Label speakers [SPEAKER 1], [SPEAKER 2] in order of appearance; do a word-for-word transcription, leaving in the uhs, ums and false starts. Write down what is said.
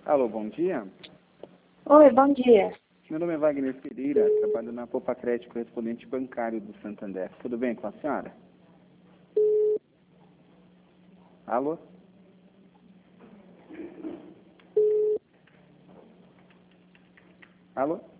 [SPEAKER 1] Alô, bom dia.
[SPEAKER 2] Oi, bom dia.
[SPEAKER 1] Meu nome é Wagner Pereira, trabalho na Poupa Crédito, correspondente bancário do Santander. Tudo bem com a senhora? Alô? Alô?